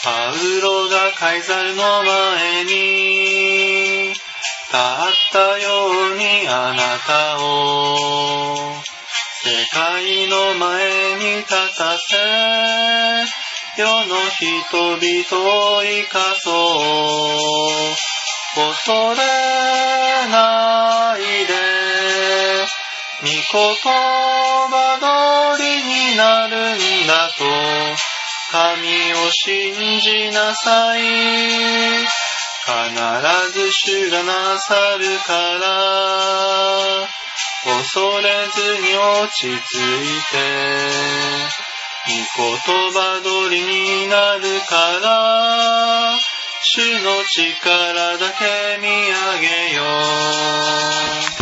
パウロがカイザルの前に立ったようにあなたを世界の前に立たせ世の人々を生かそう恐れないで御言葉通りになるんだと神を信じなさい必ず主がなさるから恐れずに落ち着いて御言葉通りになるから主の力だけ見上げよう